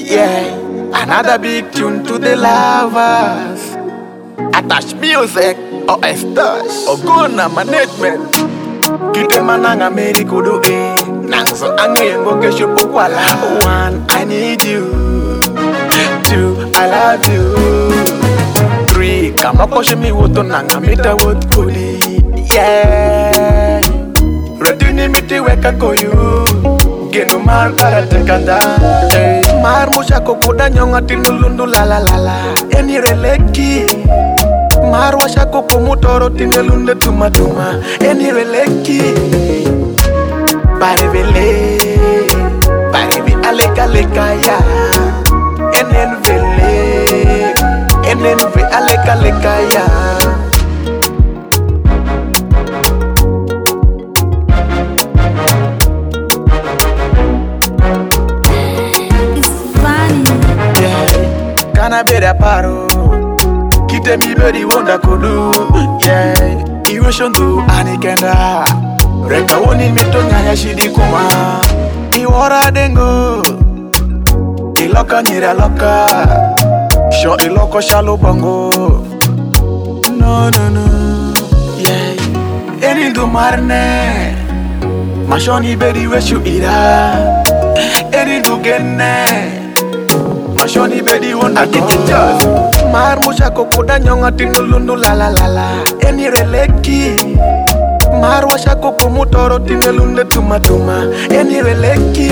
Yeah, another big tune to the lovers. Attach music or Estash or Guna management. Kite mananga meri kudu Nangso angayengo kesho pokwala. One, I need you. Two, I love you. Three, kama poshe mi woto nanga mita wot kuli. Yeah, reduni miti weka koyu. Genu mar karate kanda. Mar musha kokoda nyonga tinulundu la la la la. Eni releki. Mar washa koko mutoro tinelunde tuma tuma. Eni releki. Barevele. Barevi aleka leka ya. Enen vele. Enen ve aleka leka ya. Kana bere paro Kite mi beri wonda kudu Yeah Iwe shontu anikenda Reka woni meto nyanya shidi kuma Iwora dengo Iloka nyira loka Sho iloko shalo bongo No no no Yeah Eni du marne Mashoni beri weshu ira Eni du genne Mashoni bedi wonda go Mar musha kokoda nyonga tinulundu la la la la Eni releki Mar washa koko mutoro tinelunde tuma tuma Eni releki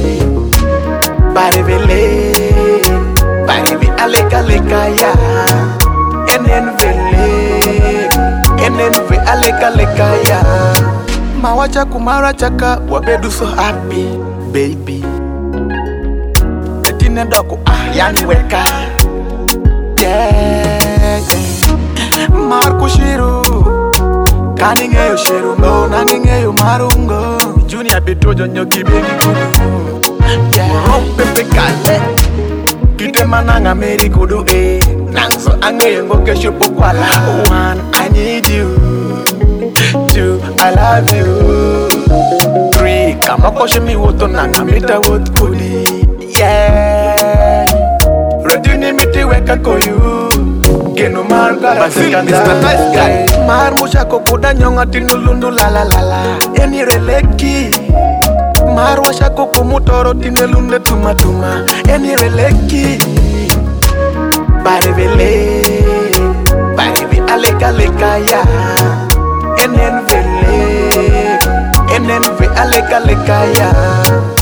Barevele Barevi aleka leka ya Enen vele Enen ve aleka leka ya Mawacha kumara chaka wabedu so happy baby Tine doko yani weka Yeah Marco Shiru Kaningeyo Shiru no Nangingeyo Marungo Junior Bitojo nyoki bengi kudu Yeah Rompe kale Kite mananga meri kudu Nangso angeyo ngoke shupo kwala One, I need you. Two, I love you. Three, kama poshe mi woto nanga mita wot kuli Yeah Reduni miti weka koyu Genu mar karate kanda Mar musha kokoda nyonga tinulundu la la la la Eni releki Mar washa koko mutoro tinelunde tuma tuma Eni releki Barevele Barevi aleka leka ya Enen vele Enen ve aleka leka ya